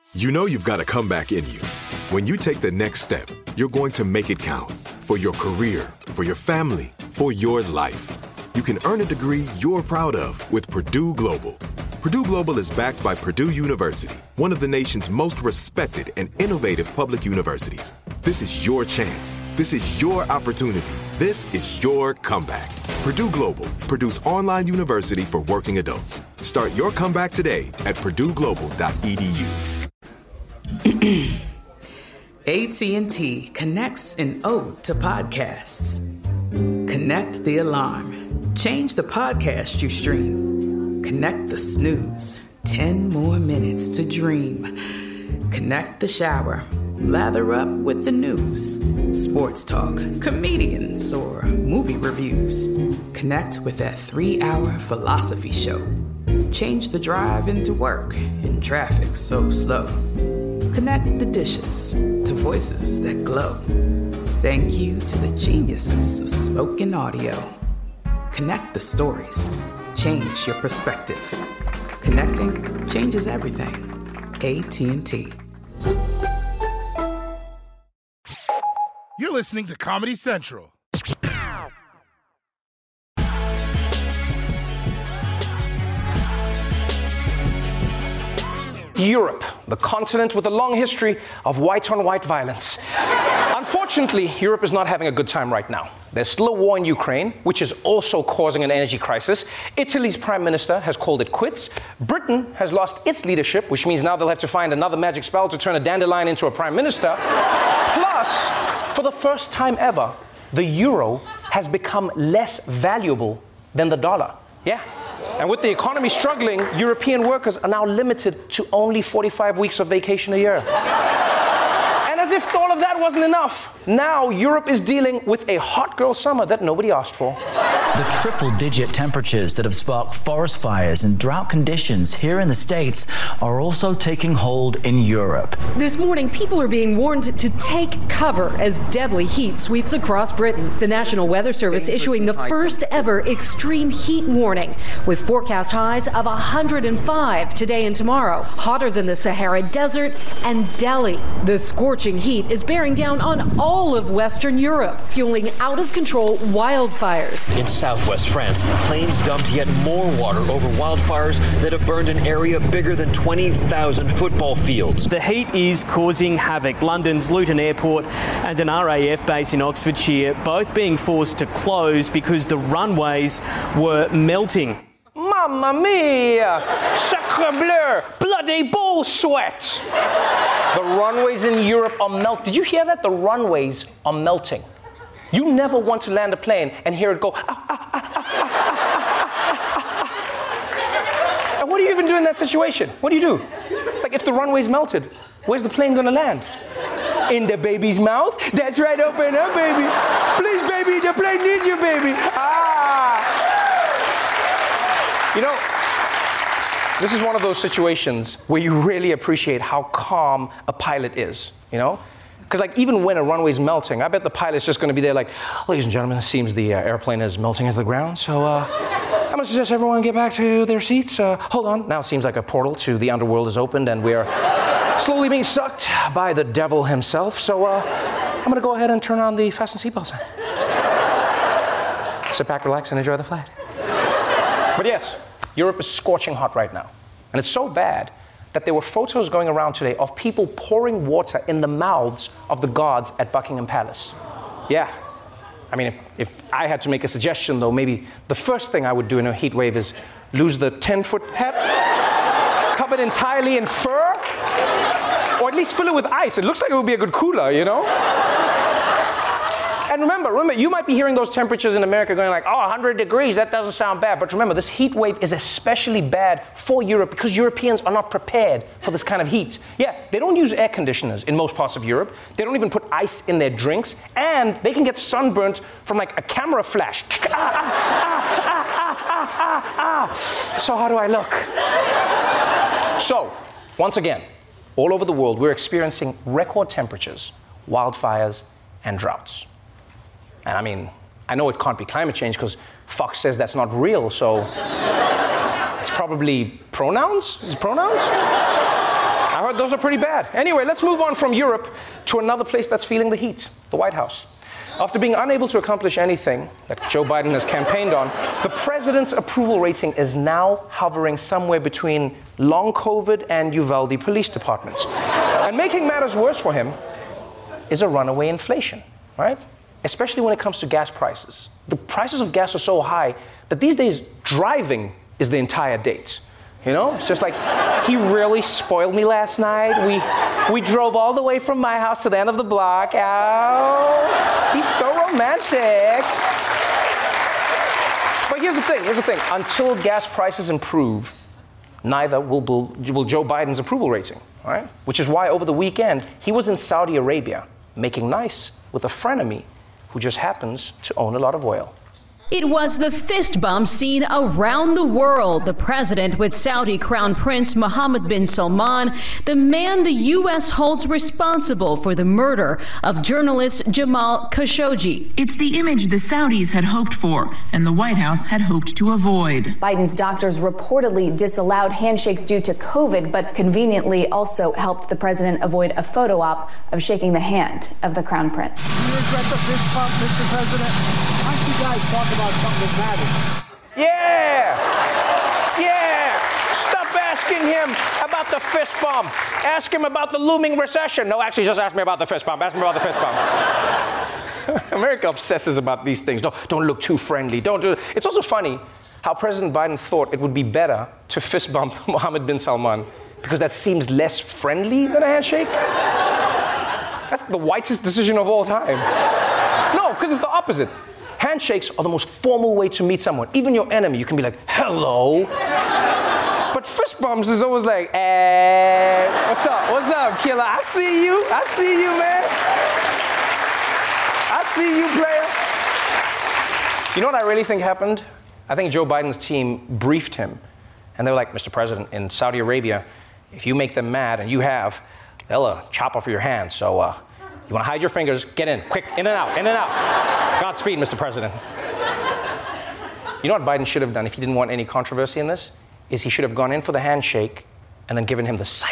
You know you've got a comeback in you. When you take the next step, you're going to make it count. For your career, for your family, for your life. You can earn a degree you're proud of with Purdue Global. Purdue Global is backed by Purdue University, one of the nation's most respected and innovative public universities. This is your chance. This is your opportunity. This is your comeback. Purdue Global, Purdue's online university for working adults. Start your comeback today at purdueglobal.edu. AT&T connects an ode to podcasts. Connect the alarm. Change the podcast you stream. Connect the snooze. 10 more minutes to dream. Connect the shower. Lather up with the news. Sports talk, comedians, or movie reviews. Connect with that 3-hour philosophy show. Change the drive into work in traffic so slow. Connect the dishes to voices that glow. Thank you to the geniuses of spoken audio. Connect the stories. Change your perspective. Connecting changes everything. AT&T. You're listening to Comedy Central. Europe, the continent with a long history of white-on-white violence. Unfortunately, Europe is not having a good time right now. There's still a war in Ukraine, which is also causing an energy crisis. Italy's prime minister has called it quits. Britain has lost its leadership, which means now they'll have to find another magic spell to turn a dandelion into a prime minister. Plus, for the first time ever, the euro has become less valuable than the dollar. Yeah. And with the economy struggling, European workers are now limited to only 45 weeks of vacation a year. And as if all of that wasn't enough, now Europe is dealing with a hot girl summer that nobody asked for. The triple-digit temperatures that have sparked forest fires and drought conditions here in the States are also taking hold in Europe. This morning, people are being warned to take cover as deadly heat sweeps across Britain. The National Weather Service issuing the first ever extreme heat warning, with forecast highs of 105 today and tomorrow, hotter than the Sahara Desert and Delhi. The scorching heat is bearing down on all of Western Europe, fueling out-of-control wildfires. In southwest France, planes dumped yet more water over wildfires that have burned an area bigger than 20,000 football fields. The heat is causing havoc. London's Luton Airport and an RAF base in Oxfordshire both being forced to close because the runways were melting. Mamma mia! Sacre bleu! Bloody bull sweat! The runways in Europe are melting. Did you hear that? The runways are melting. You never want to land a plane and hear it go, And what do you even do in that situation? What do you do? Like, if the runway's melted, where's the plane gonna land? In the baby's mouth? That's right, open up, baby. Please, baby, the plane needs you, baby. You know, this is one of those situations where you really appreciate how calm a pilot is, you know? Because like even when a runway's melting, I bet the pilot's just going to be there like, ladies and gentlemen, it seems the airplane is melting into the ground, so I'm going to suggest everyone get back to their seats. Hold on. Now it seems like a portal to the underworld is opened and we're slowly being sucked by the devil himself, so I'm going to go ahead and turn on the fasten seatbelt sign. Sit back, relax, and enjoy the flight. But yes, Europe is scorching hot right now. And it's so bad that there were photos going around today of people pouring water in the mouths of the guards at Buckingham Palace. Yeah. I mean, if I had to make a suggestion, though, maybe the first thing I would do in a heat wave is lose the 10-foot hat, covered entirely in fur, or at least fill it with ice. It looks like it would be a good cooler, you know? And remember, you might be hearing those temperatures in America going like, 100 degrees, that doesn't sound bad. But remember, this heat wave is especially bad for Europe because Europeans are not prepared for this kind of heat. Yeah, they don't use air conditioners in most parts of Europe. They don't even put ice in their drinks. And they can get sunburnt from like a camera flash. So how do I look? So, once again, all over the world, we're experiencing record temperatures, wildfires, and droughts. And I mean, I know it can't be climate change because Fox says that's not real, so it's probably pronouns? Is it pronouns? I I heard those are pretty bad. Anyway, let's move on from Europe to another place that's feeling the heat, the White House. After being unable to accomplish anything that Joe Biden has campaigned on, the president's approval rating is now hovering somewhere between long COVID and Uvalde police departments. And making matters worse for him is a runaway inflation, right? Especially when it comes to gas prices. The prices of gas are so high that these days driving is the entire date. You know, it's just like, he really spoiled me last night. We drove all the way from my house to the end of the block. Ow, he's so romantic. But here's the thing. Until gas prices improve, neither will Joe Biden's approval rating, all right? Which is why over the weekend, he was in Saudi Arabia making nice with a frenemy who just happens to own a lot of oil. It was the fist bump seen around the world. The president with Saudi Crown Prince Mohammed bin Salman, the man the U.S. holds responsible for the murder of journalist Jamal Khashoggi. It's the image the Saudis had hoped for and the White House had hoped to avoid. Biden's doctors reportedly disallowed handshakes due to COVID, but conveniently also helped the president avoid a photo op of shaking the hand of the Crown Prince. Do you regret the fist bump, Mr. President? Why don't you guys talk about something that matters? Yeah! Stop asking him about the fist bump. Ask him about the looming recession. No, actually, just ask me about the fist bump. Ask me about the fist bump. America obsesses about these things. Don't look too friendly. Don't do it. It's also funny how President Biden thought it would be better to fist bump Mohammed bin Salman because that seems less friendly than a handshake. That's the whitest decision of all time. No, because it's the opposite. Handshakes are the most formal way to meet someone. Even your enemy, you can be like, hello. But fist bumps is always like, what's up, killer? I see you, man. I see you, player. You know what I really think happened? I think Joe Biden's team briefed him. And they were like, Mr. President, in Saudi Arabia, if you make them mad, and you have, they'll chop off your hands. So you want to hide your fingers, get in, quick, in and out, in and out. Godspeed, Mr. President. You know what Biden should have done if he didn't want any controversy in this? Is he should have gone in for the handshake and then given him the psych.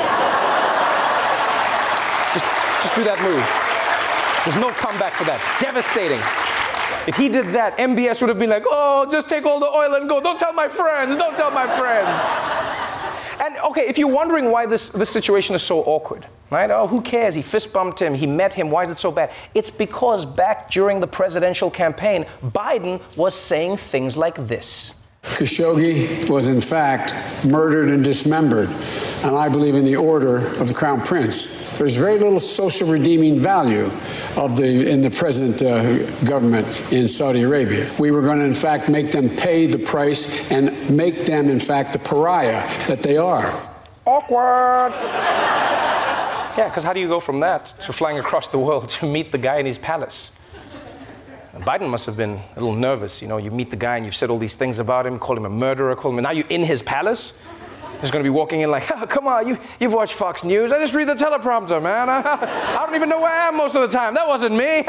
Just do that move. There's no comeback for that. Devastating. If he did that, MBS would have been like, oh, just take all the oil and go. Don't tell my friends. Don't tell my friends. And okay, if you're wondering why this situation is so awkward, right? Oh, who cares? He fist bumped him. He met him. Why is it so bad? It's because back during the presidential campaign, Biden was saying things like this. Khashoggi was in fact murdered and dismembered, and I believe in the order of the Crown Prince. There's very little social redeeming value in the present government in Saudi Arabia. We were going to in fact make them pay the price and make them in fact the pariah that they are. Awkward. Yeah, because how do you go from that to flying across the world to meet the guy in his palace? Biden must have been a little nervous. You know, you meet the guy and you've said all these things about him, call him a murderer, now you're in his palace. He's going to be walking in like, oh, come on, you've watched Fox News. I just read the teleprompter, man. I don't even know where I am most of the time. That wasn't me.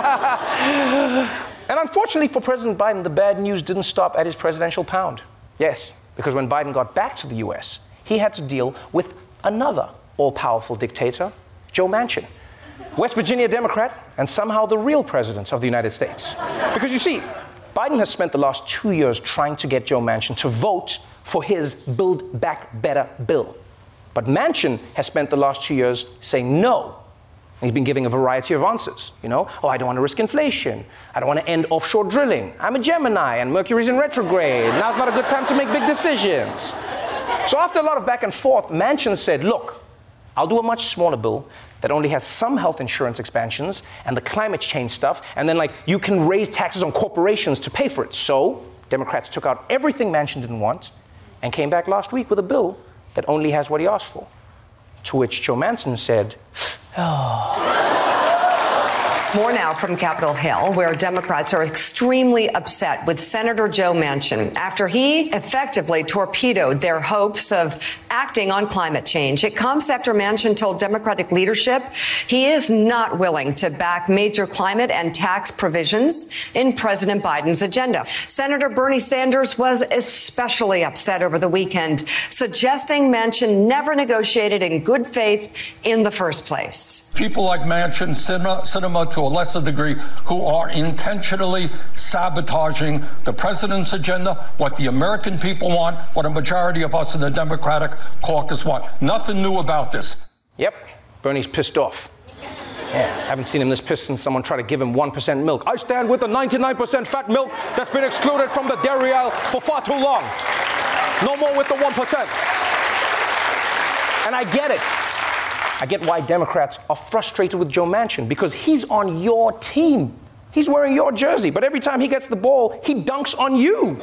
And unfortunately for President Biden, the bad news didn't stop at his presidential pound. Yes, because when Biden got back to the US, he had to deal with another all-powerful dictator, Joe Manchin. West Virginia Democrat, and somehow the real president of the United States. Because you see, Biden has spent the last 2 years trying to get Joe Manchin to vote for his Build Back Better bill. But Manchin has spent the last 2 years saying no. He's been giving a variety of answers, you know? Oh, I don't want to risk inflation. I don't want to end offshore drilling. I'm a Gemini and Mercury's in retrograde. Now's not a good time to make big decisions. So after a lot of back and forth, Manchin said, look, I'll do a much smaller bill that only has some health insurance expansions and the climate change stuff, and then you can raise taxes on corporations to pay for it. So Democrats took out everything Manchin didn't want and came back last week with a bill that only has what he asked for. To which Joe Manchin said, oh. More now from Capitol Hill, where Democrats are extremely upset with Senator Joe Manchin after he effectively torpedoed their hopes of acting on climate change. It comes after Manchin told Democratic leadership he is not willing to back major climate and tax provisions in President Biden's agenda. Senator Bernie Sanders was especially upset over the weekend, suggesting Manchin never negotiated in good faith in the first place. People like Manchin, Sinema to a lesser degree, who are intentionally sabotaging the president's agenda, what the American people want, what a majority of us in the Democratic caucus want. Nothing new about this. Yep, Bernie's pissed off. Yeah, haven't seen him this pissed since someone tried to give him 1% milk. I stand with the 99% fat milk that's been excluded from the dairy aisle for far too long. No more with the 1%. And I get it. I get why Democrats are frustrated with Joe Manchin, because he's on your team. He's wearing your jersey, but every time he gets the ball, he dunks on you.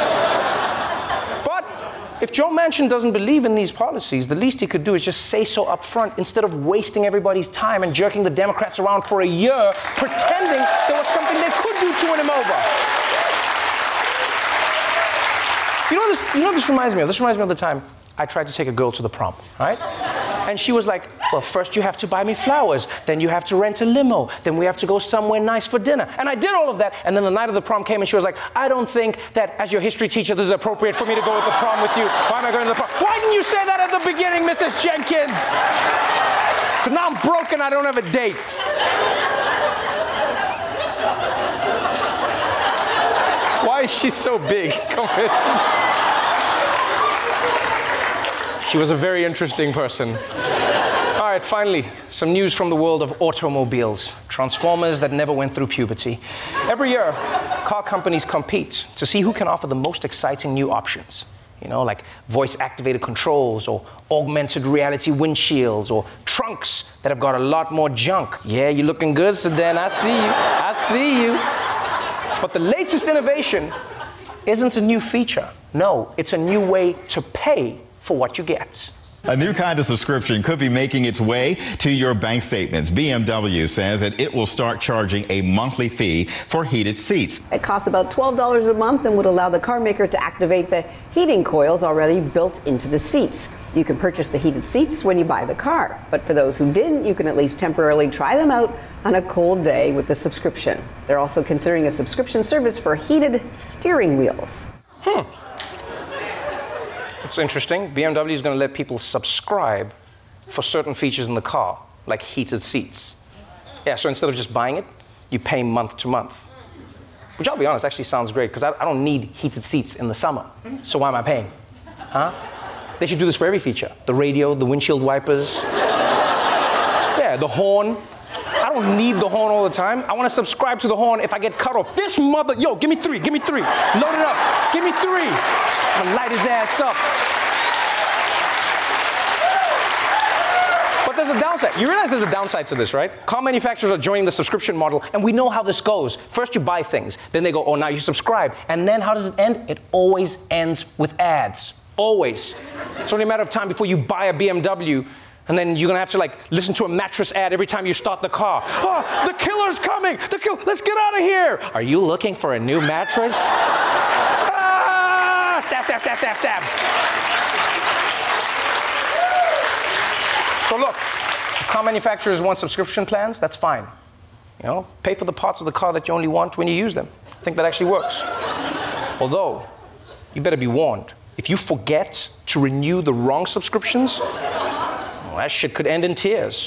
But if Joe Manchin doesn't believe in these policies, the least he could do is just say so up front instead of wasting everybody's time and jerking the Democrats around for a year, pretending there was something they could do to win him over. You know what this reminds me of? This reminds me of the time I tried to take a girl to the prom, right? And she was like, well, first you have to buy me flowers, then you have to rent a limo, then we have to go somewhere nice for dinner. And I did all of that, and then the night of the prom came and she was like, I don't think that as your history teacher this is appropriate for me to go to the prom with you. Why am I going to the prom? Why didn't you say that at the beginning, Mrs. Jenkins? Because now I'm broke and I don't have a date. Why is she so big? She was a very interesting person. All right, finally, some news from the world of automobiles. Transformers that never went through puberty. Every year, car companies compete to see who can offer the most exciting new options. You know, like voice-activated controls, or augmented reality windshields, or trunks that have got a lot more junk. Yeah, you're looking good, Sedan. I see you. I see you. But the latest innovation isn't a new feature. No, it's a new way to pay for what you get. A new kind of subscription could be making its way to your bank statements. BMW says that it will start charging a monthly fee for heated seats. It costs about $12 a month and would allow the car maker to activate the heating coils already built into the seats. You can purchase the heated seats when you buy the car, but for those who didn't, you can at least temporarily try them out on a cold day with the subscription. They're also considering a subscription service for heated steering wheels. It's interesting. BMW is going to let people subscribe for certain features in the car, like heated seats. Yeah, so instead of just buying it, you pay month to month. Which, I'll be honest, actually sounds great, because I don't need heated seats in the summer. So why am I paying? Huh? They should do this for every feature. The radio, the windshield wipers. Yeah, the horn. I don't need the horn all the time. I want to subscribe to the horn if I get cut off. This mother, yo, give me three. Load it up, give me three. I'm gonna light his ass up. But there's a downside. You realize there's a downside to this, right? Car manufacturers are joining the subscription model, and we know how this goes. First you buy things, then they go, oh, now you subscribe. And then how does it end? It always ends with ads. Always. It's only a matter of time before you buy a BMW, and then you're gonna have to listen to a mattress ad every time you start the car. Oh, the killer's coming! Let's get out of here! Are you looking for a new mattress? Ah! Stab. So look, if car manufacturers want subscription plans, that's fine. You know, pay for the parts of the car that you only want when you use them. I think that actually works. Although, you better be warned. If you forget to renew the wrong subscriptions, well, that shit could end in tears.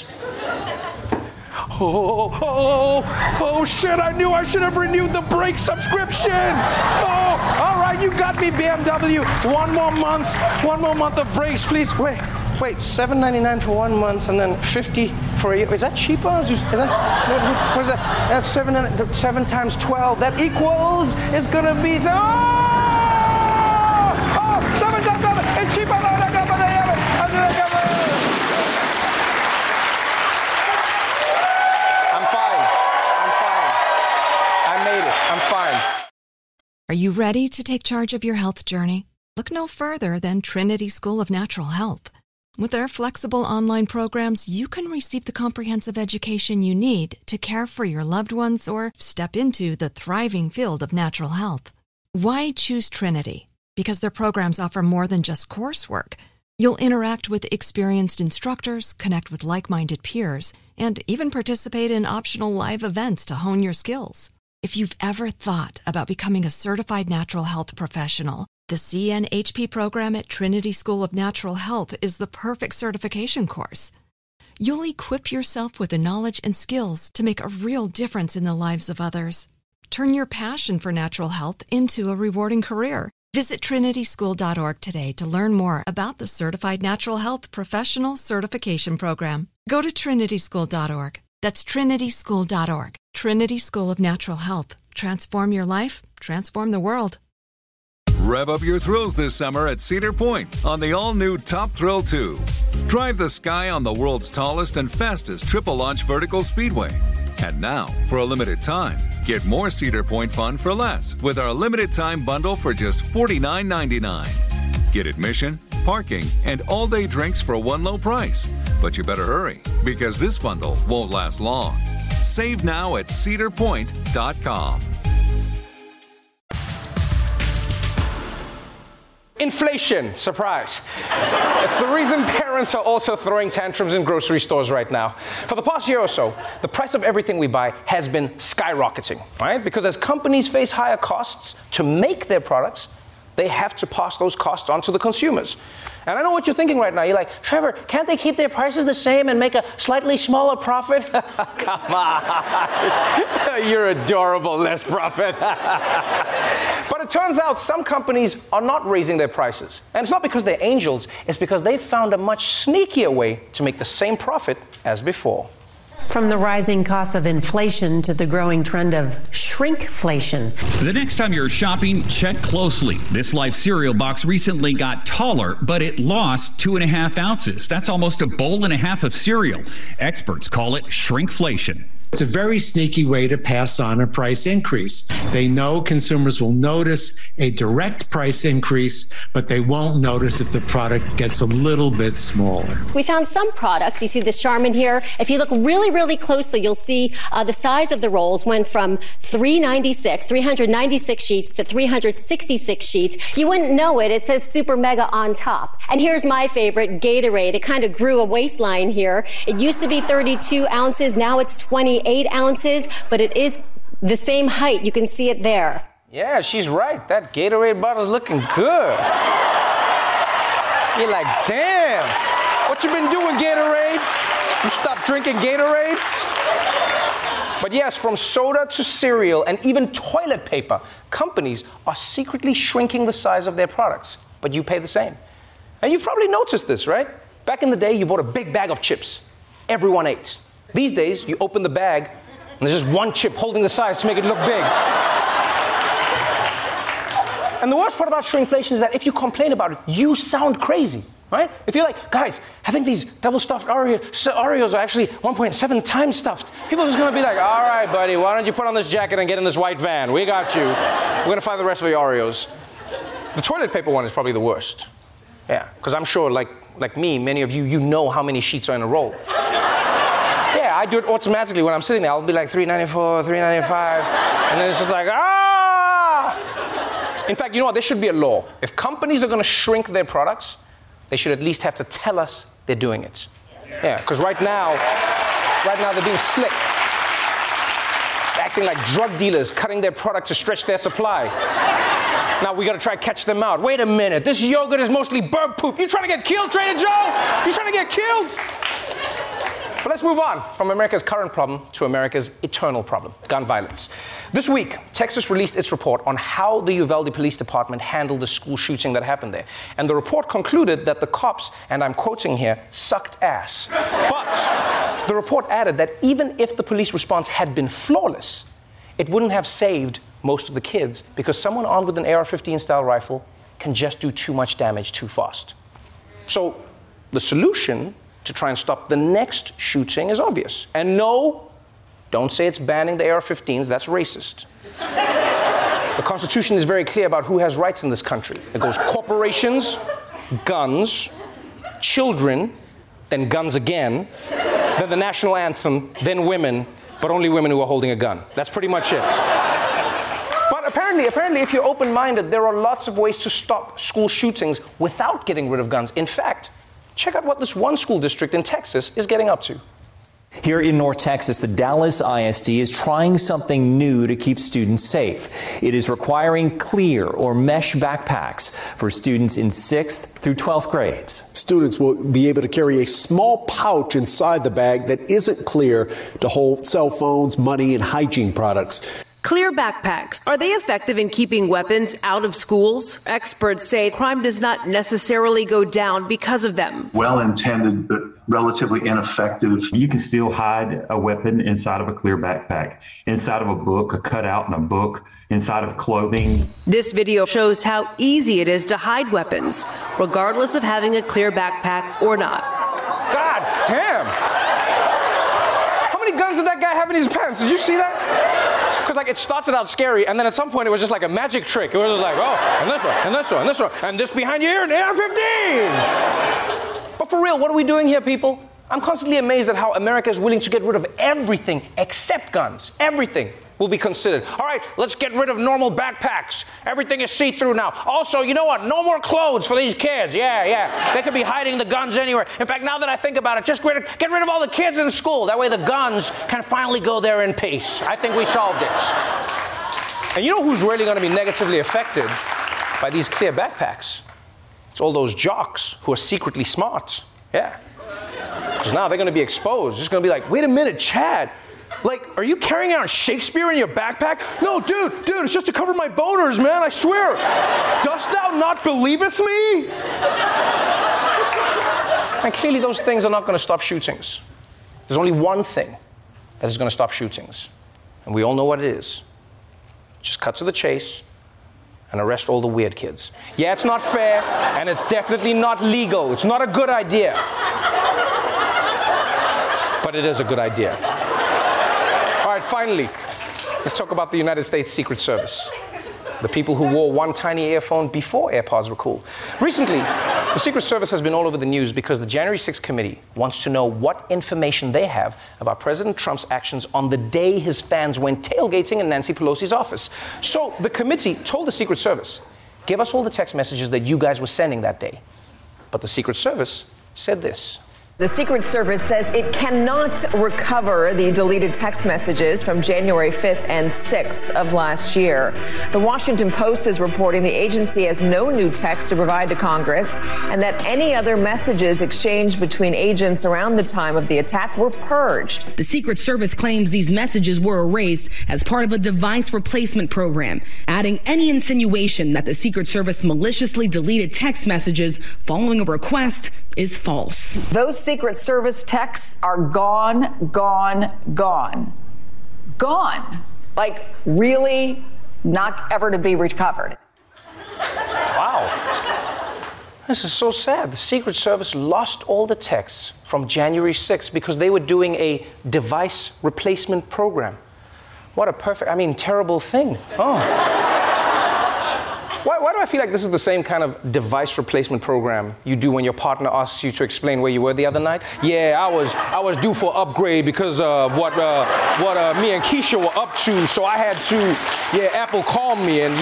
Oh, shit, I knew I should have renewed the brake subscription. Oh, all right, you got me, BMW. One more month of brakes, please. Wait, $7.99 for 1 month and then $50 for a year. Is that cheaper? What is that? That's 7 times 12. That equals, it's gonna be, 7 times 12, it's cheaper. Are you ready to take charge of your health journey? Look no further than Trinity School of Natural Health. With their flexible online programs, you can receive the comprehensive education you need to care for your loved ones or step into the thriving field of natural health. Why choose Trinity? Because their programs offer more than just coursework. You'll interact with experienced instructors, connect with like-minded peers, and even participate in optional live events to hone your skills. If you've ever thought about becoming a certified natural health professional, the CNHP program at Trinity School of Natural Health is the perfect certification course. You'll equip yourself with the knowledge and skills to make a real difference in the lives of others. Turn your passion for natural health into a rewarding career. Visit trinityschool.org today to learn more about the Certified Natural Health Professional Certification Program. Go to trinityschool.org. That's trinityschool.org. Trinity School of Natural Health. Transform your life, transform the world. Rev up your thrills this summer at Cedar Point on the all-new Top Thrill 2. Drive the sky on the world's tallest and fastest triple-launch vertical speedway. And now, for a limited time, get more Cedar Point fun for less with our limited-time bundle for just $49.99. Get admission, parking, and all-day drinks for one low price. But you better hurry, because this bundle won't last long. Save now at cedarpoint.com. Inflation, surprise. It's the reason parents are also throwing tantrums in grocery stores right now. For the past year or so, the price of everything we buy has been skyrocketing, right? Because as companies face higher costs to make their products, they have to pass those costs on to the consumers. And I know what you're thinking right now. You're like, Trevor, can't they keep their prices the same and make a slightly smaller profit? Come on. You're adorable, less profit. But it turns out some companies are not raising their prices. And it's not because they're angels. It's because they've found a much sneakier way to make the same profit as before. From the rising costs of inflation to the growing trend of shrinkflation. The next time you're shopping, check closely. This Life cereal box recently got taller, but it lost 2.5 ounces. That's almost a bowl and a half of cereal. Experts call it shrinkflation. It's a very sneaky way to pass on a price increase. They know consumers will notice a direct price increase, but they won't notice if the product gets a little bit smaller. We found some products. You see this Charmin here. If you look really, really closely, you'll see the size of the rolls went from 396 sheets to 366 sheets. You wouldn't know it. It says Super Mega on top. And here's my favorite, Gatorade. It kind of grew a waistline here. It used to be 32 ounces. Now it's 28 ounces, but it is the same height. You can see it there. Yeah, she's right. That Gatorade bottle's looking good. You're like, damn, what you been doing, Gatorade? You stopped drinking Gatorade? But yes, from soda to cereal and even toilet paper, companies are secretly shrinking the size of their products, but you pay the same. And you've probably noticed this, right? Back in the day, you bought a big bag of chips. Everyone ate. These days, you open the bag, and there's just one chip holding the sides to make it look big. And the worst part about shrinkflation is that if you complain about it, you sound crazy, right? If you're like, guys, I think these double-stuffed Oreos are actually 1.7 times stuffed, people are just going to be like, all right, buddy, why don't you put on this jacket and get in this white van? We got you. We're going to find the rest of your Oreos. The toilet paper one is probably the worst. Yeah, because I'm sure, like me, many of you, you know how many sheets are in a roll. Yeah, I do it automatically when I'm sitting there. I'll be like $3.94, $3.95, and then it's just like, ah! In fact, you know what? There should be a law. If companies are going to shrink their products, they should at least have to tell us they're doing it. Yeah, because right now they're being slick. They're acting like drug dealers, cutting their product to stretch their supply. Now we got to try to catch them out. Wait a minute, this yogurt is mostly bird poop. You trying to get killed, Trader Joe? You trying to get killed? But let's move on from America's current problem to America's eternal problem, gun violence. This week, Texas released its report on how the Uvalde Police Department handled the school shooting that happened there. And the report concluded that the cops, and I'm quoting here, sucked ass. But the report added that even if the police response had been flawless, it wouldn't have saved most of the kids because someone armed with an AR-15 style rifle can just do too much damage too fast. So the solution to try and stop the next shooting is obvious. And no, don't say it's banning the AR-15s, that's racist. The Constitution is very clear about who has rights in this country. It goes corporations, guns, children, then guns again, then the national anthem, then women, but only women who are holding a gun. That's pretty much it. But apparently, if you're open-minded, there are lots of ways to stop school shootings without getting rid of guns. In fact, check out what this one school district in Texas is getting up to. Here in North Texas, the Dallas ISD is trying something new to keep students safe. It is requiring clear or mesh backpacks for students in 6th through 12th grades. Students will be able to carry a small pouch inside the bag that isn't clear to hold cell phones, money, and hygiene products. Clear backpacks. Are they effective in keeping weapons out of schools? Experts say crime does not necessarily go down because of them. Well-intended, but relatively ineffective. You can still hide a weapon inside of a clear backpack, inside of a book, a cutout in a book, inside of clothing. This video shows how easy it is to hide weapons, regardless of having a clear backpack or not. God damn! How many guns did that guy have in his pants? Did you see that? Because like it started out scary, and then at some point it was just like a magic trick. It was just like, oh, and this one, and this one, and this one, and this behind you here, and AR-15! But for real, what are we doing here, people? I'm constantly amazed at how America is willing to get rid of everything except guns. Everything will be considered. All right, let's get rid of normal backpacks. Everything is see-through now. Also, you know what? No more clothes for these kids. Yeah. They could be hiding the guns anywhere. In fact, now that I think about it, just get rid of all the kids in school. That way the guns can finally go there in peace. I think we solved it. And you know who's really going to be negatively affected by these clear backpacks? It's all those jocks who are secretly smart. Yeah. Because now they're going to be exposed. It's going to be like, wait a minute, Chad. Like, are you carrying out Shakespeare in your backpack? No, dude, it's just to cover my boners, man, I swear. Dost thou not believeth me? And clearly those things are not going to stop shootings. There's only one thing that is going to stop shootings. And we all know what it is. Just cut to the chase and arrest all the weird kids. Yeah, it's not fair, and it's definitely not legal. It's not a good idea. But it is a good idea. All right, finally, let's talk about the United States Secret Service. The people who wore one tiny earphone before AirPods were cool. Recently, the Secret Service has been all over the news because the January 6th committee wants to know what information they have about President Trump's actions on the day his fans went tailgating in Nancy Pelosi's office. So the committee told the Secret Service, give us all the text messages that you guys were sending that day. But the Secret Service said this. The Secret Service says it cannot recover the deleted text messages from January 5th and 6th of last year. The Washington Post is reporting the agency has no new text to provide to Congress and that any other messages exchanged between agents around the time of the attack were purged. The Secret Service claims these messages were erased as part of a device replacement program, adding any insinuation that the Secret Service maliciously deleted text messages following a request is false. Those Secret Service texts are gone. Like, really not ever to be recovered. Wow. This is so sad. The Secret Service lost all the texts from January 6th because they were doing a device replacement program. What a terrible thing. Oh. Why do I feel like this is the same kind of device replacement program you do when your partner asks you to explain where you were the other night? Yeah, I was due for upgrade because of what me and Keisha were up to, so I had to, Apple called me and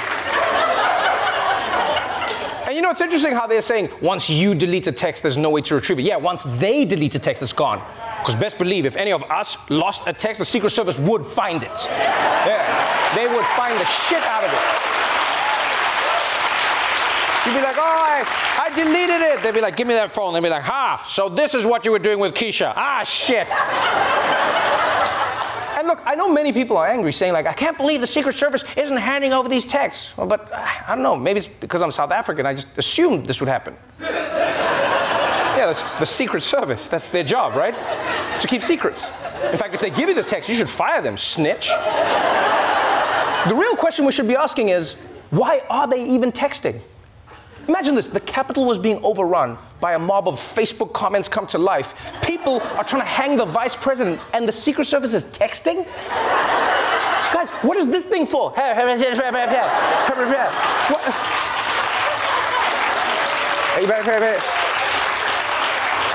And you know, it's interesting how they're saying once you delete a text, there's no way to retrieve it. Yeah, once they delete a text, it's gone. Because best believe, if any of us lost a text, the Secret Service would find it. Yeah, they would find the shit out of it. You'd be like, oh, I deleted it. They'd be like, give me that phone. They'd be like, so this is what you were doing with Keisha. Shit. And look, I know many people are angry, saying like, I can't believe the Secret Service isn't handing over these texts. Well, but I don't know, maybe it's because I'm South African. I just assumed this would happen. Yeah, that's the Secret Service. That's their job, right? To keep secrets. In fact, if they give you the text, you should fire them, snitch. The real question we should be asking is, why are they even texting? Imagine this, the Capitol was being overrun by a mob of Facebook comments come to life. People are trying to hang the vice president and the Secret Service is texting? Guys, what is this thing for?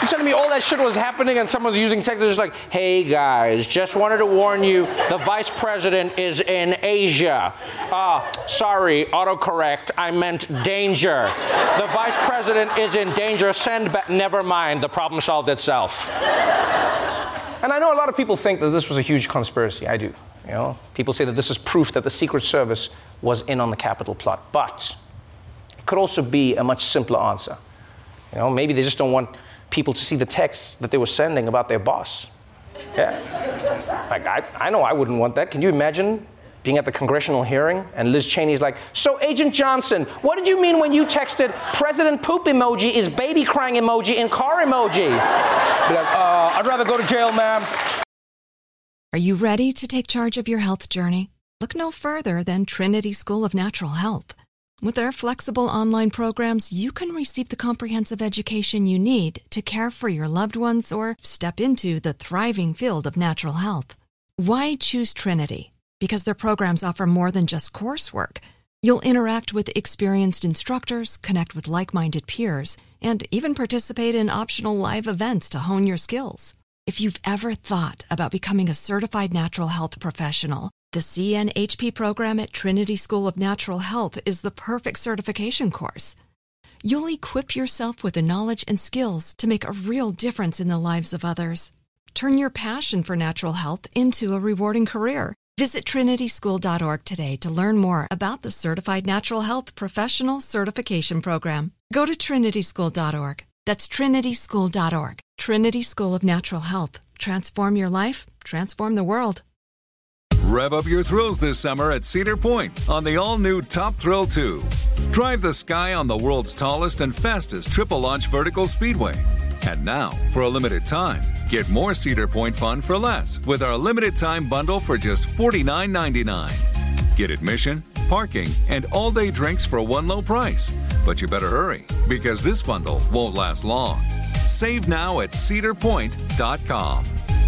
You're telling me all that shit was happening and someone's using text just like, hey guys, just wanted to warn you, the vice president is in Asia. Sorry, autocorrect, I meant danger. The vice president is in danger, send back, never mind, the problem solved itself. And I know a lot of people think that this was a huge conspiracy, I do. You know, people say that this is proof that the Secret Service was in on the Capitol plot, but it could also be a much simpler answer. You know, maybe they just don't want people to see the texts that they were sending about their boss. Yeah. Like, I know I wouldn't want that. Can you imagine being at the congressional hearing and Liz Cheney's like, so Agent Johnson, what did you mean when you texted President Poop emoji is baby crying emoji in car emoji? Be like, I'd rather go to jail, ma'am. Are you ready to take charge of your health journey? Look no further than Trinity School of Natural Health. With their flexible online programs, you can receive the comprehensive education you need to care for your loved ones or step into the thriving field of natural health. Why choose Trinity? Because their programs offer more than just coursework. You'll interact with experienced instructors, connect with like-minded peers, and even participate in optional live events to hone your skills. If you've ever thought about becoming a certified natural health professional, the CNHP program at Trinity School of Natural Health is the perfect certification course. You'll equip yourself with the knowledge and skills to make a real difference in the lives of others. Turn your passion for natural health into a rewarding career. Visit trinityschool.org today to learn more about the Certified Natural Health Professional Certification Program. Go to trinityschool.org. That's trinityschool.org. Trinity School of Natural Health. Transform your life, transform the world. Rev up your thrills this summer at Cedar Point on the all-new Top Thrill 2. Drive the sky on the world's tallest and fastest triple-launch vertical speedway. And now, for a limited time, get more Cedar Point fun for less with our limited-time bundle for just $49.99. Get admission, parking, and all-day drinks for one low price. But you better hurry, because this bundle won't last long. Save now at cedarpoint.com.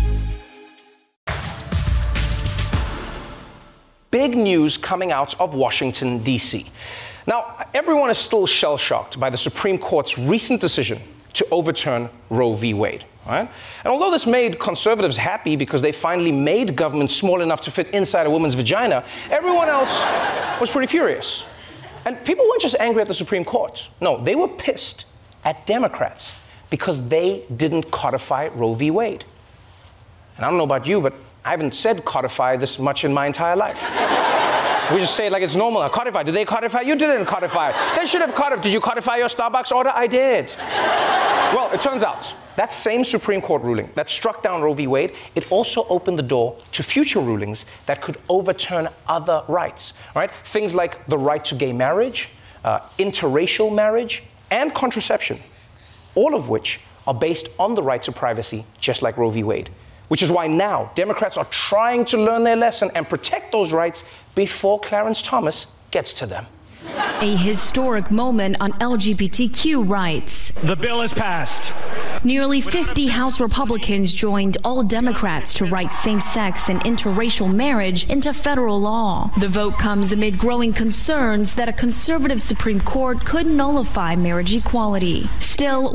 Big news coming out of Washington, D.C. Now, everyone is still shell-shocked by the Supreme Court's recent decision to overturn Roe v. Wade. Right? And although this made conservatives happy because they finally made government small enough to fit inside a woman's vagina, everyone else was pretty furious. And people weren't just angry at the Supreme Court. No, they were pissed at Democrats because they didn't codify Roe v. Wade. And I don't know about you, but I haven't said codify this much in my entire life. We just say it like it's normal. Codify. Did they codify? You didn't codify. They should have codified. Did you codify your Starbucks order? I did. Well, it turns out that same Supreme Court ruling that struck down Roe v. Wade, it also opened the door to future rulings that could overturn other rights, right? Things like the right to gay marriage, interracial marriage, and contraception, all of which are based on the right to privacy, just like Roe v. Wade. Which is why now Democrats are trying to learn their lesson and protect those rights before Clarence Thomas gets to them. A historic moment on LGBTQ rights. The bill is passed. Nearly 50 House Republicans joined all Democrats to write same-sex and interracial marriage into federal law. The vote comes amid growing concerns that a conservative Supreme Court could nullify marriage equality. Still,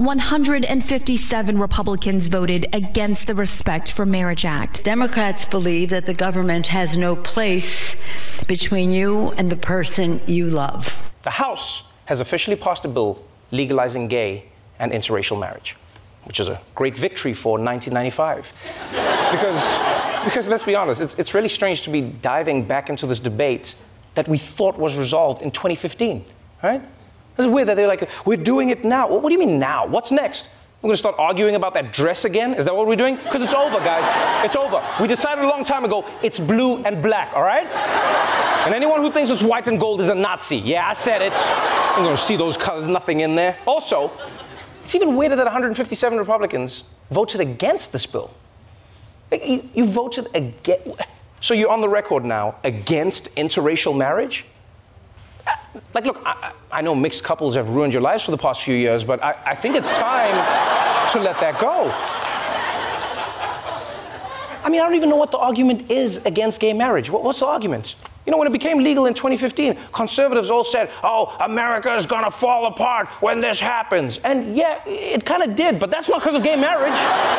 157 Republicans voted against the Respect for Marriage Act. Democrats believe that the government has no place between you and the person you love. The House has officially passed a bill legalizing gay and interracial marriage, which is a great victory for 1995. Because let's be honest, it's really strange to be diving back into this debate that we thought was resolved in 2015, right? It's weird that they're like, we're doing it now. What do you mean now? What's next? We're going to start arguing about that dress again? Is that what we're doing? Because it's over, guys. It's over. We decided a long time ago, it's blue and black, all right? And anyone who thinks it's white and gold is a Nazi. Yeah, I said it. I'm going to see those colors, nothing in there. Also, it's even weirder that 157 Republicans voted against this bill. You voted against... So you're on the record now against interracial marriage? Like, look, I know mixed couples have ruined your lives for the past few years, but I think it's time to let that go. I mean, I don't even know what the argument is against gay marriage. What's the argument? You know, when it became legal in 2015, conservatives all said, oh, America is going to fall apart when this happens. And yeah, it kind of did, but that's not because of gay marriage.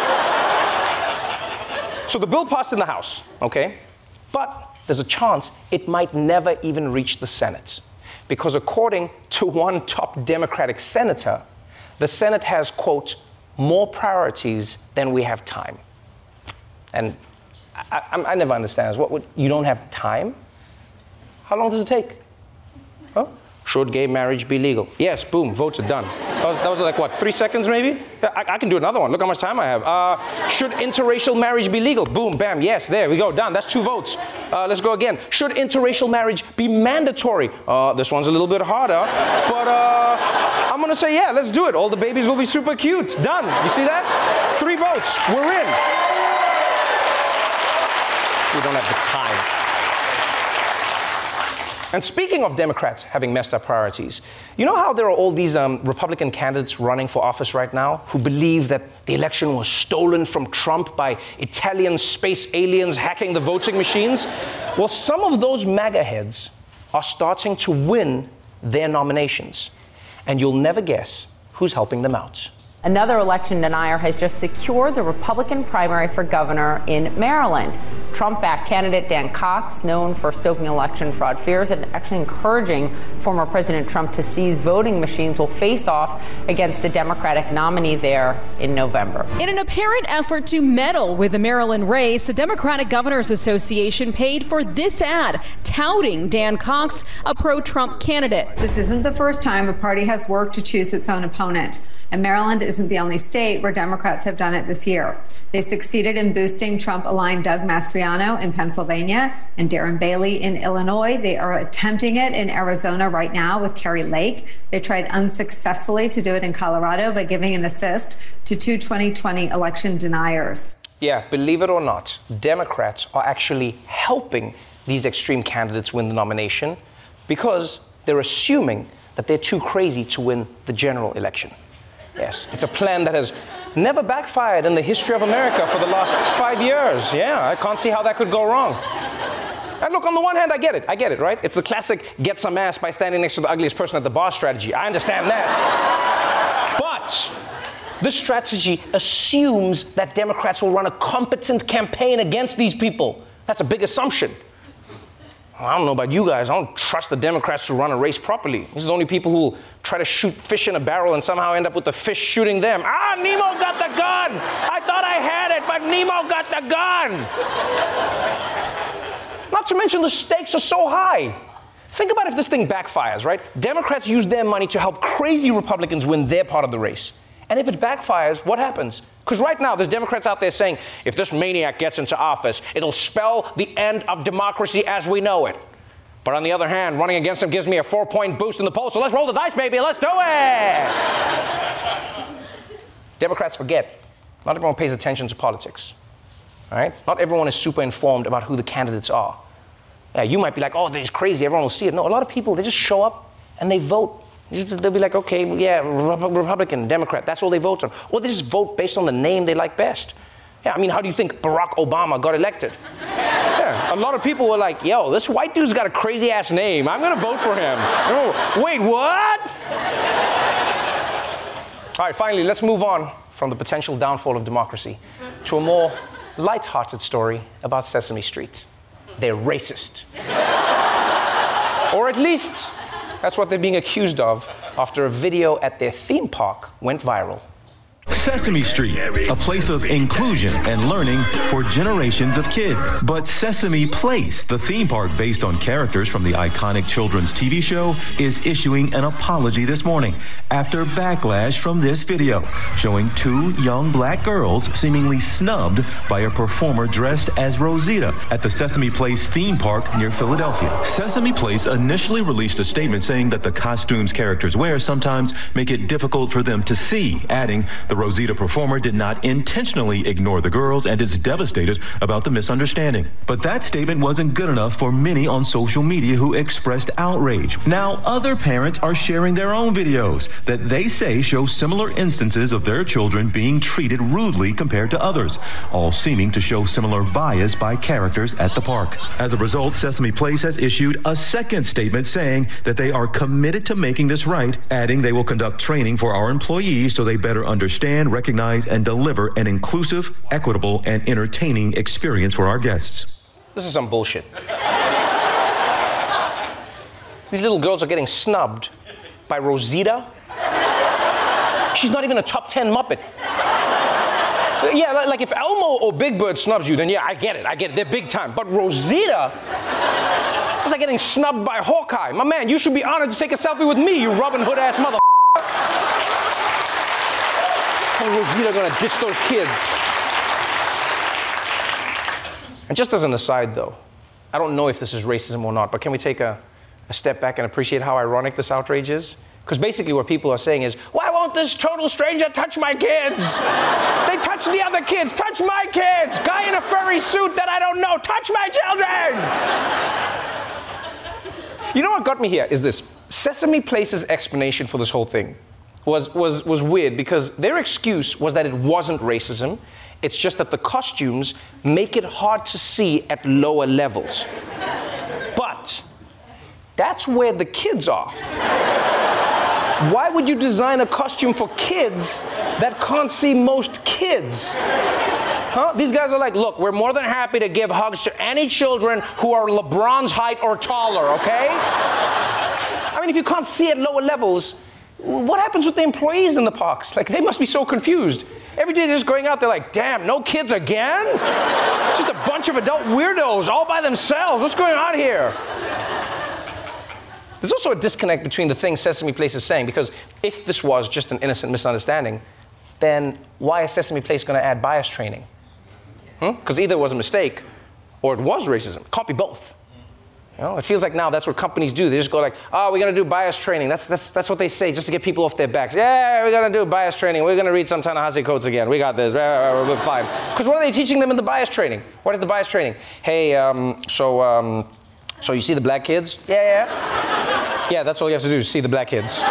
So the bill passed in the House, okay? But there's a chance it might never even reach the Senate. Because according to one top Democratic senator, the Senate has, quote, more priorities than we have time. And I never understand this. You don't have time? How long does it take? Huh? Should gay marriage be legal? Yes, boom, votes are done. That was like, what, 3 seconds maybe? I can do another one. Look how much time I have. Should interracial marriage be legal? Boom, bam, yes, there we go, done. That's 2 votes. Let's go again. Should interracial marriage be mandatory? This one's a little bit harder, but I'm going to say, yeah, let's do it. All the babies will be super cute. Done. You see that? 3 votes. We're in. We don't have the time. And speaking of Democrats having messed up priorities, you know how there are all these Republican candidates running for office right now who believe that the election was stolen from Trump by Italian space aliens hacking the voting machines? Well, some of those MAGA heads are starting to win their nominations. And you'll never guess who's helping them out. Another election denier has just secured the Republican primary for governor in Maryland. Trump-backed candidate Dan Cox, known for stoking election fraud fears and actually encouraging former President Trump to seize voting machines, will face off against the Democratic nominee there in November. In an apparent effort to meddle with the Maryland race, the Democratic Governors Association paid for this ad touting Dan Cox, a pro-Trump candidate. This isn't the first time a party has worked to choose its own opponent. And Maryland isn't the only state where Democrats have done it this year. They succeeded in boosting Trump-aligned Doug Mastriano in Pennsylvania and Darren Bailey in Illinois. They are attempting it in Arizona right now with Kari Lake. They tried unsuccessfully to do it in Colorado by giving an assist to 2 2020 election deniers. Yeah, believe it or not, Democrats are actually helping these extreme candidates win the nomination because they're assuming that they're too crazy to win the general election. Yes, it's a plan that has never backfired in the history of America for the last 5 years. Yeah, I can't see how that could go wrong. And look, on the one hand, I get it, right? It's the classic get some ass by standing next to the ugliest person at the bar strategy. I understand that. But this strategy assumes that Democrats will run a competent campaign against these people. That's a big assumption. I don't know about you guys. I don't trust the Democrats to run a race properly. These are the only people who will try to shoot fish in a barrel and somehow end up with the fish shooting them. Nemo got the gun. I thought I had it, but Nemo got the gun. Not to mention the stakes are so high. Think about if this thing backfires, right? Democrats use their money to help crazy Republicans win their part of the race. And if it backfires, what happens? Because right now, there's Democrats out there saying, if this maniac gets into office, it'll spell the end of democracy as we know it. But on the other hand, running against him gives me a 4-point boost in the polls, so let's roll the dice, baby, let's do it! Democrats forget, not everyone pays attention to politics, all right? Not everyone is super informed about who the candidates are. Yeah, you might be like, oh, they're just crazy, everyone will see it. No, a lot of people, they just show up and they vote. They'll be like, okay, yeah, Republican, Democrat, that's all they vote on. Or they just vote based on the name they like best. Yeah, I mean, how do you think Barack Obama got elected? Yeah, a lot of people were like, yo, this white dude's got a crazy-ass name. I'm going to vote for him. Oh, wait, what? All right, finally, let's move on from the potential downfall of democracy to a more light-hearted story about Sesame Street. They're racist. Or at least that's what they're being accused of after a video at their theme park went viral. Sesame Street, a place of inclusion and learning for generations of kids. But Sesame Place, the theme park based on characters from the iconic children's TV show, is issuing an apology this morning after backlash from this video showing 2 young black girls seemingly snubbed by a performer dressed as Rosita at the Sesame Place theme park near Philadelphia. Sesame Place initially released a statement saying that the costumes characters wear sometimes make it difficult for them to see, adding the Rosita performer did not intentionally ignore the girls and is devastated about the misunderstanding. But that statement wasn't good enough for many on social media who expressed outrage. Now, other parents are sharing their own videos that they say show similar instances of their children being treated rudely compared to others, all seeming to show similar bias by characters at the park. As a result, Sesame Place has issued a second statement saying that they are committed to making this right, adding they will conduct training for our employees so they better understand, recognize, and deliver an inclusive, equitable, and entertaining experience for our guests. This is some bullshit. These little girls are getting snubbed by Rosita. She's not even a top 10 Muppet. Yeah, like if Elmo or Big Bird snubs you, then yeah, I get it. They're big time. But Rosita, it's like getting snubbed by Hawkeye. My man, you should be honored to take a selfie with me, you Robin Hood ass mother. How Rosita gonna ditch those kids? And just as an aside, though, I don't know if this is racism or not, but can we take a step back and appreciate how ironic this outrage is? Because basically what people are saying is, why won't this total stranger touch my kids? They touch the other kids. Touch my kids. Guy in a furry suit that I don't know. Touch my children. You know what got me here is this. Sesame Place's explanation for this whole thing was weird because their excuse was that it wasn't racism. It's just that the costumes make it hard to see at lower levels. But that's where the kids are. Why would you design a costume for kids that can't see most kids? Huh? These guys are like, look, we're more than happy to give hugs to any children who are LeBron's height or taller, okay? I mean, if you can't see at lower levels, what happens with the employees in the parks? Like, they must be so confused. Every day they're just going out, they're like, damn, no kids again? Just a bunch of adult weirdos all by themselves. What's going on here? There's also a disconnect between the things Sesame Place is saying, because if this was just an innocent misunderstanding, then why is Sesame Place going to add bias training? Because either it was a mistake or it was racism. It can't be both. You know, it feels like now that's what companies do. They just go like, oh, we're going to do bias training. That's what they say just to get people off their backs. Yeah, we're going to do bias training. We're going to read some Ta-Nehisi Coates again. We got this. We're fine. Because what are they teaching them in the bias training? What is the bias training? Hey, so you see the black kids? Yeah. Yeah, that's all you have to do is see the black kids.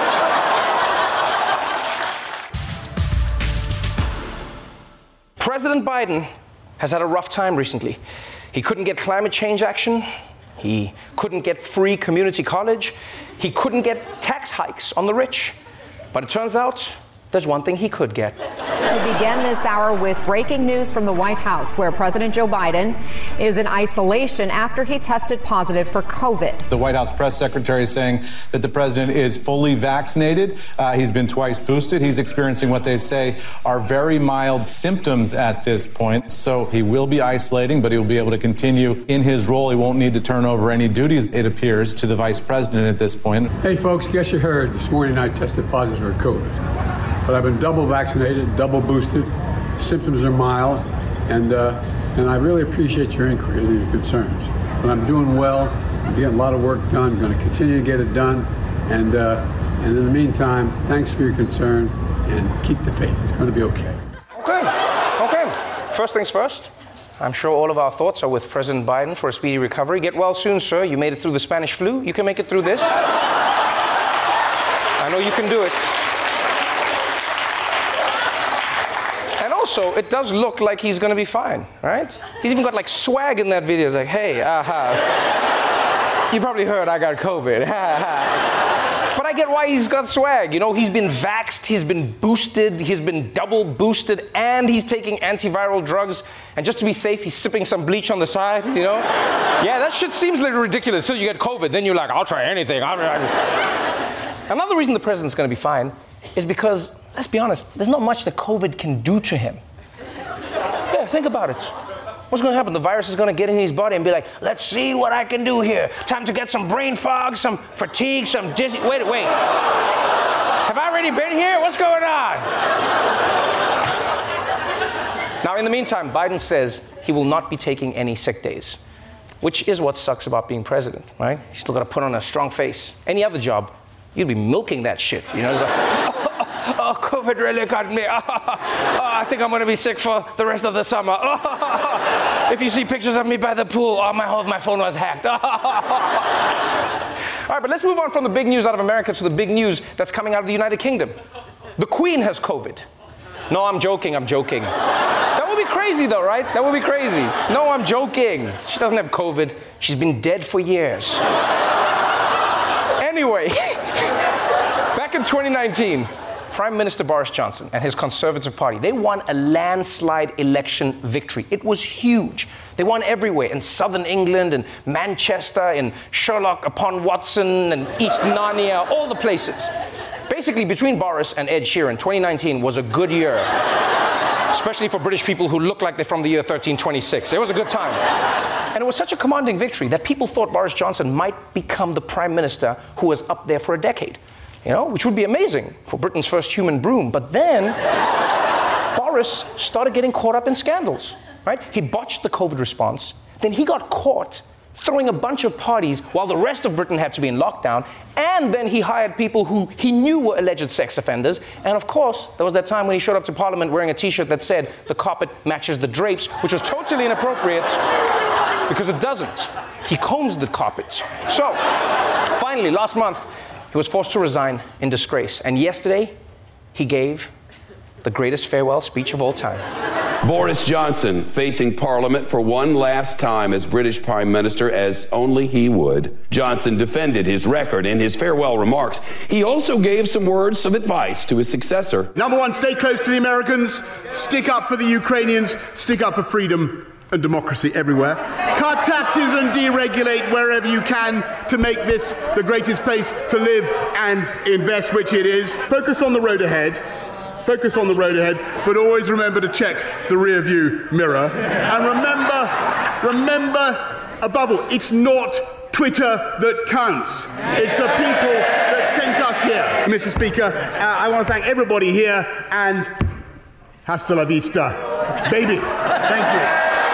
President Biden has had a rough time recently. He couldn't get climate change action. He couldn't get free community college. He couldn't get tax hikes on the rich. But it turns out there's one thing he could get. We began this hour with breaking news from the White House, where President Joe Biden is in isolation after he tested positive for COVID. The White House press secretary is saying that the president is fully vaccinated. He's been twice boosted. He's experiencing what they say are very mild symptoms at this point. So he will be isolating, but he'll be able to continue in his role. He won't need to turn over any duties, it appears, to the vice president at this point. Hey, folks, guess you heard this morning I tested positive for COVID. But I've been double vaccinated, double boosted. Symptoms are mild, and I really appreciate your inquiries and your concerns. But I'm doing well. I'm getting a lot of work done. I'm going to continue to get it done. And in the meantime, thanks for your concern, and keep the faith. It's going to be okay. Okay. First things first. I'm sure all of our thoughts are with President Biden for a speedy recovery. Get well soon, sir. You made it through the Spanish flu. You can make it through this. I know you can do it. Also, it does look like he's going to be fine, right? He's even got like swag in that video. It's like, hey, you probably heard I got COVID. But I get why he's got swag. You know, he's been vaxxed, he's been boosted, he's been double boosted, and he's taking antiviral drugs. And just to be safe, he's sipping some bleach on the side, you know? Yeah, that shit seems a little ridiculous. Till you get COVID, then you're like, I'll try anything. Another reason the president's going to be fine is because, let's be honest, there's not much that COVID can do to him. Yeah, think about it. What's going to happen? The virus is going to get in his body and be like, let's see what I can do here. Time to get some brain fog, some fatigue, some dizzy. Wait. Have I already been here? What's going on? Now, in the meantime, Biden says he will not be taking any sick days, which is what sucks about being president, right? You still got to put on a strong face. Any other job, you'd be milking that shit, you know? It's like, Oh, COVID really got me. Oh, I think I'm going to be sick for the rest of the summer. Oh, if you see pictures of me by the pool, my phone was hacked. All right, but let's move on from the big news out of America to the big news that's coming out of the United Kingdom. The Queen has COVID. No, I'm joking. That would be crazy though, right? That would be crazy. No, I'm joking. She doesn't have COVID. She's been dead for years. Anyway, back in 2019, Prime Minister Boris Johnson and his Conservative Party, they won a landslide election victory. It was huge. They won everywhere, in southern England, in Manchester, in Sherlock-upon-Watson, and East Narnia, all the places. Basically, between Boris and Ed Sheeran, 2019 was a good year, especially for British people who look like they're from the year 1326. It was a good time. And it was such a commanding victory that people thought Boris Johnson might become the Prime Minister who was up there for a decade, which would be amazing for Britain's first human broom. But then Boris started getting caught up in scandals, right? He botched the COVID response. Then he got caught throwing a bunch of parties while the rest of Britain had to be in lockdown. And then he hired people who he knew were alleged sex offenders. And of course, there was that time when he showed up to Parliament wearing a t-shirt that said, "The carpet matches the drapes," which was totally inappropriate because it doesn't. He combs the carpet. So, finally, last month, he was forced to resign in disgrace. And yesterday, he gave the greatest farewell speech of all time. Boris Johnson facing Parliament for one last time as British Prime Minister, as only he would. Johnson defended his record in his farewell remarks. He also gave some words of advice to his successor. Number one, stay close to the Americans, stick up for the Ukrainians, stick up for freedom and democracy everywhere. Cut taxes and deregulate wherever you can to make this the greatest place to live and invest, which it is. Focus on the road ahead. But always remember to check the rear view mirror. And remember, above all, it's not Twitter that counts. It's the people that sent us here. Mr. Speaker, I want to thank everybody here and hasta la vista, baby. Thank you.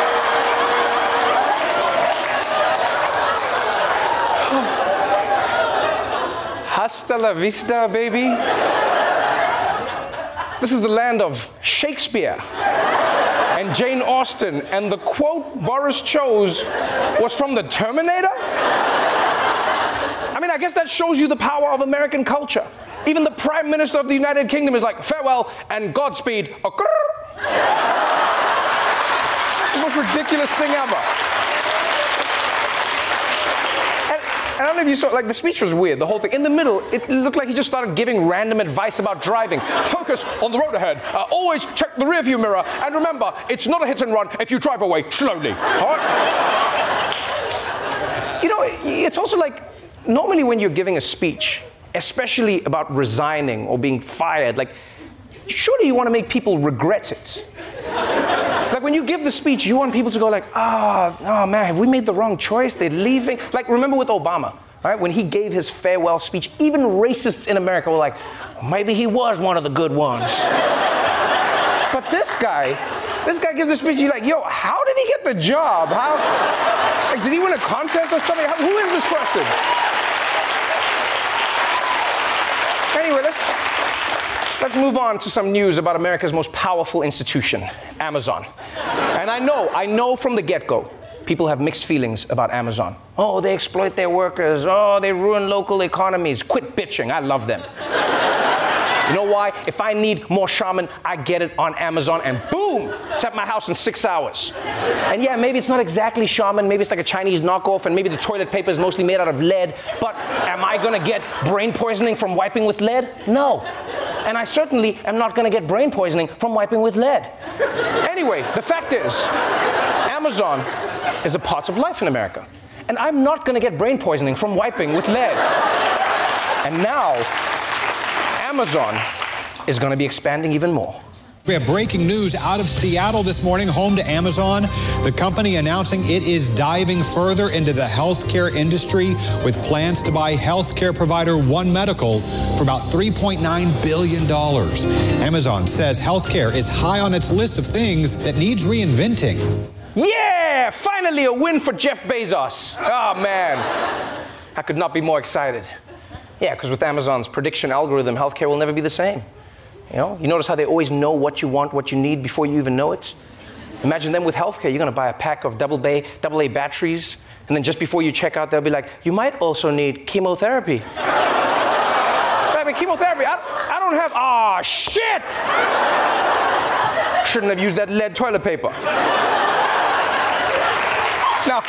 Hasta la vista, baby. This is the land of Shakespeare and Jane Austen, and the quote Boris chose was from the Terminator? I mean, I guess that shows you the power of American culture. Even the Prime Minister of the United Kingdom is like, farewell and Godspeed. The most ridiculous thing ever. And I don't know if you saw, like, the speech was weird, the whole thing. In the middle, it looked like he just started giving random advice about driving. Focus on the road ahead. Always check the rearview mirror. And remember, it's not a hit and run if you drive away slowly. All right? It's also like, normally when you're giving a speech, especially about resigning or being fired, like, surely you want to make people regret it. Like, when you give the speech, you want people to go like, oh man, have we made the wrong choice? They're leaving. Like, remember with Obama, right? When he gave his farewell speech, even racists in America were like, maybe he was one of the good ones. But this guy gives a speech, you're like, yo, how did he get the job? Like, did he win a contest or something? Who is this person? Anyway, let's move on to some news about America's most powerful institution, Amazon. And I know from the get-go, people have mixed feelings about Amazon. Oh, they exploit their workers. Oh, they ruin local economies. Quit bitching. I love them. You know why? If I need more shaman, I get it on Amazon and boom, it's at my house in 6 hours. And yeah, maybe it's not exactly shaman, maybe it's like a Chinese knockoff, and maybe the toilet paper is mostly made out of lead, but am I gonna get brain poisoning from wiping with lead? No. And I certainly am not gonna get brain poisoning from wiping with lead. Anyway, the fact is, Amazon is a part of life in America. And I'm not gonna get brain poisoning from wiping with lead. And now, Amazon is going to be expanding even more. We have breaking news out of Seattle this morning, home to Amazon. The company announcing it is diving further into the healthcare industry with plans to buy healthcare provider One Medical for about $3.9 billion. Amazon says healthcare is high on its list of things that needs reinventing. Yeah! Finally a win for Jeff Bezos. Oh, man. I could not be more excited. Yeah, because with Amazon's prediction algorithm, healthcare will never be the same. You notice how they always know what you want, what you need before you even know it? Imagine them with healthcare. You're going to buy a pack of AA batteries, and then just before you check out, they'll be like, you might also need chemotherapy. I mean, chemotherapy, I don't have, shit! Shouldn't have used that lead toilet paper. Now,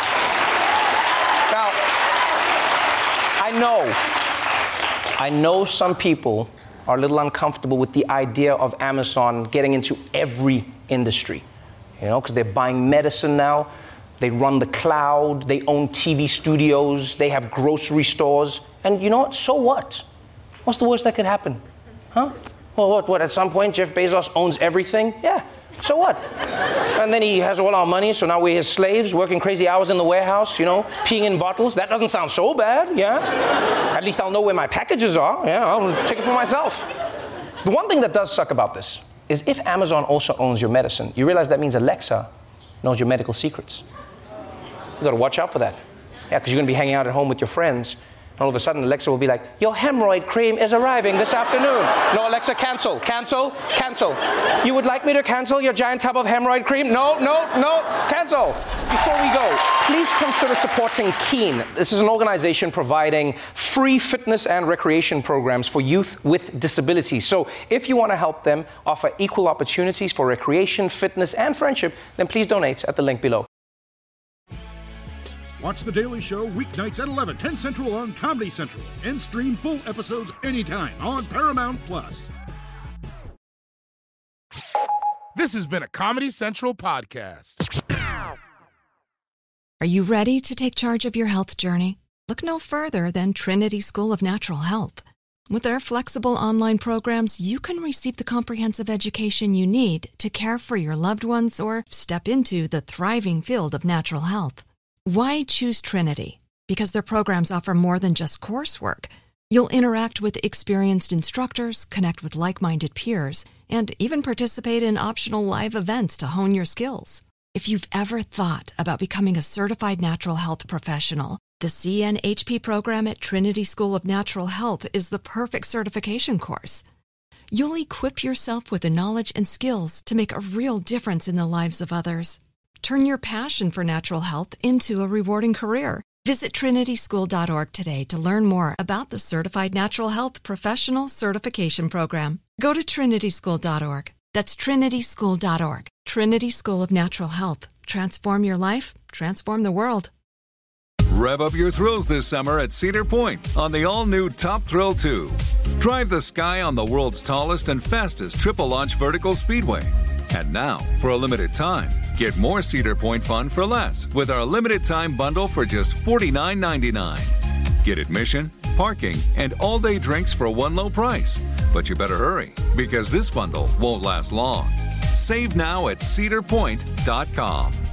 I know some people are a little uncomfortable with the idea of Amazon getting into every industry, because they're buying medicine now, they run the cloud, they own TV studios, they have grocery stores, and you know what, so what? What's the worst that could happen? Huh? Well, what, at some point Jeff Bezos owns everything? Yeah, so what? And then he has all our money, so now we're his slaves, working crazy hours in the warehouse, peeing in bottles. That doesn't sound so bad, yeah? At least I'll know where my packages are, yeah, I'll take it for myself. The one thing that does suck about this is if Amazon also owns your medicine, you realize that means Alexa knows your medical secrets. You gotta watch out for that. Yeah, because you're gonna be hanging out at home with your friends, and all of a sudden, Alexa will be like, your hemorrhoid cream is arriving this afternoon. No, Alexa, cancel. You would like me to cancel your giant tub of hemorrhoid cream? No, cancel. Before we go, please consider supporting Keen. This is an organization providing free fitness and recreation programs for youth with disabilities. So if you want to help them offer equal opportunities for recreation, fitness, and friendship, then please donate at the link below. Watch The Daily Show weeknights at 11, 10 Central on Comedy Central, and stream full episodes anytime on Paramount+. This has been a Comedy Central podcast. Are you ready to take charge of your health journey? Look no further than Trinity School of Natural Health. With their flexible online programs, you can receive the comprehensive education you need to care for your loved ones or step into the thriving field of natural health. Why choose Trinity? Because their programs offer more than just coursework. You'll interact with experienced instructors, connect with like-minded peers, and even participate in optional live events to hone your skills. If you've ever thought about becoming a certified natural health professional, the CNHP program at Trinity School of Natural Health is the perfect certification course. You'll equip yourself with the knowledge and skills to make a real difference in the lives of others. Turn your passion for natural health into a rewarding career. Visit trinityschool.org today to learn more about the Certified Natural Health Professional Certification Program. Go to trinityschool.org. That's trinityschool.org. Trinity School of Natural Health. Transform your life, transform the world. Rev up your thrills this summer at Cedar Point on the all-new Top Thrill 2. Drive the sky on the world's tallest and fastest triple-launch vertical speedway. And now, for a limited time, get more Cedar Point fun for less with our limited-time bundle for just $49.99. Get admission, parking, and all-day drinks for one low price. But you better hurry, because this bundle won't last long. Save now at cedarpoint.com.